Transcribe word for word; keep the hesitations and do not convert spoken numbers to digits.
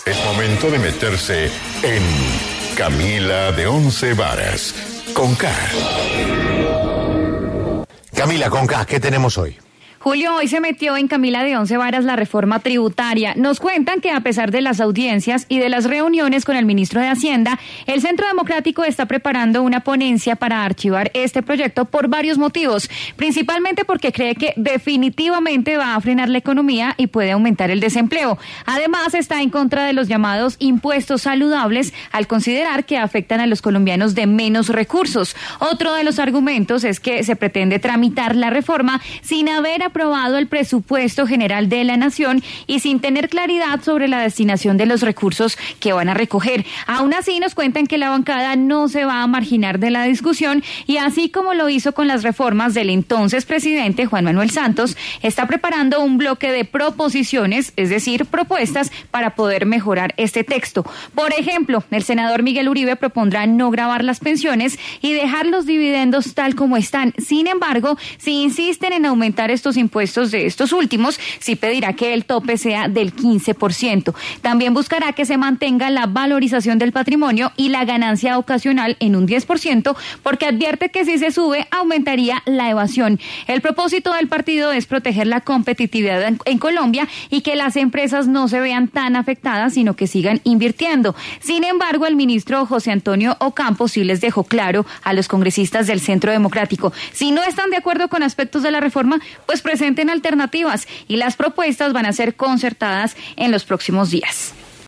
Es momento de meterse en Camila de Once Varas, con K. Camila, con K, ¿qué tenemos hoy? Julio, hoy se metió en Camila de Once Varas la reforma tributaria. Nos cuentan que a pesar de las audiencias y de las reuniones con el ministro de Hacienda, el Centro Democrático está preparando una ponencia para archivar este proyecto por varios motivos, principalmente porque cree que definitivamente va a frenar la economía y puede aumentar el desempleo. Además, está en contra de los llamados impuestos saludables al considerar que afectan a los colombianos de menos recursos. Otro de los argumentos es que se pretende tramitar la reforma sin haber aprobado el presupuesto general de la nación y sin tener claridad sobre la destinación de los recursos que van a recoger. Aún así, nos cuentan que la bancada no se va a marginar de la discusión y así como lo hizo con las reformas del entonces presidente Juan Manuel Santos, está preparando un bloque de proposiciones, es decir, propuestas para poder mejorar este texto. Por ejemplo, el senador Miguel Uribe propondrá no gravar las pensiones y dejar los dividendos tal como están. Sin embargo, si insisten en aumentar estos impuestos de estos últimos, sí pedirá que el tope sea del quince por ciento. También buscará que se mantenga la valorización del patrimonio y la ganancia ocasional en un diez por ciento, porque advierte que si se sube, aumentaría la evasión. El propósito del partido es proteger la competitividad en, en Colombia y que las empresas no se vean tan afectadas, sino que sigan invirtiendo. Sin embargo, el ministro José Antonio Ocampo sí les dejó claro a los congresistas del Centro Democrático: si no están de acuerdo con aspectos de la reforma, pues presenten alternativas y las propuestas van a ser concertadas en los próximos días.